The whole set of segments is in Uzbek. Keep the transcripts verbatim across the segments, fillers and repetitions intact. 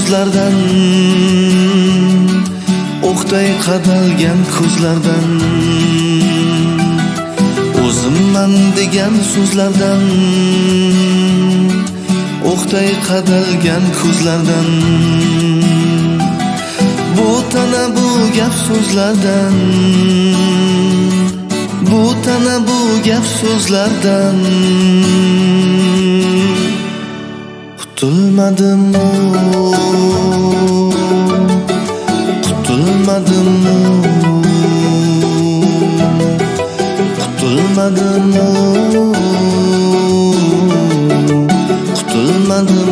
so'zlardan, o'qday qadalgan ko'zlardan, o'zimman degan so'zlardan, o'qday qadalgan ko'zlardan, bu tana bu gap so'zlardan, bu tana bu gap so'zlardan qutulmadim, qutulmadim, qutulmadim, qutulmadim.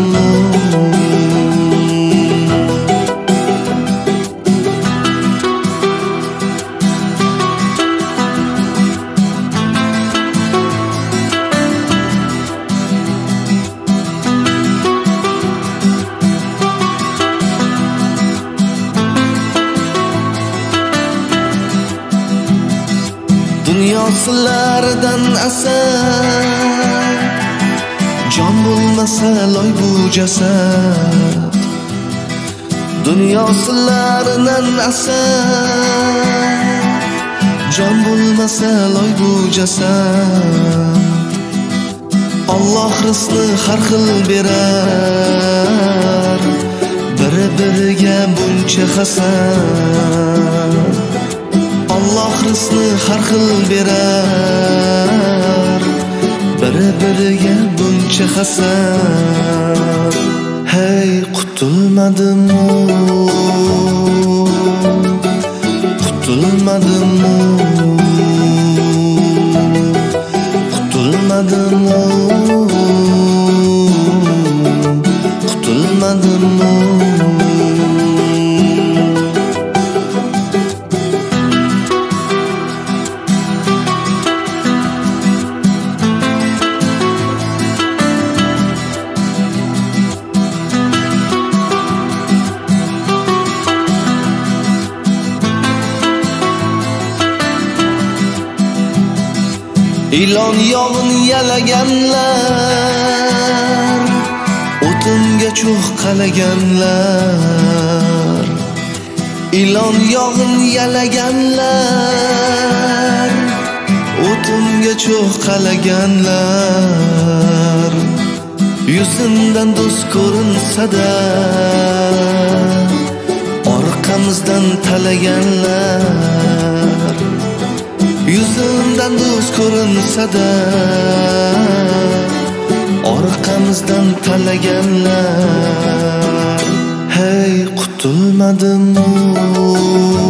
Dunyo sirlaridan asar, jon bo'lmasa loy bu jasad. Dunyo sirlaridan asar, jon bo'lmasa loy bu jasad. Alloh rizqni har xil berar, biri biriga buncha hasad. Alloh rizqni har xil berar, biri biriga buncha hasad. Hey qutulmadim, qutulmadim, qutulmadim, qutulmadim. Ilon yog'in yalaganlar, o'tinga cho'g' qalaganlar. Ilon yog'in yalaganlar, o'tinga cho'g' qalaganlar. Yuzimdan do'st ko'rinsa-da, orqamizdan talaganlar. Yuzimdan do'st ko'rinsa-da, orqamizdan talaganlar. Hey qutulmadim.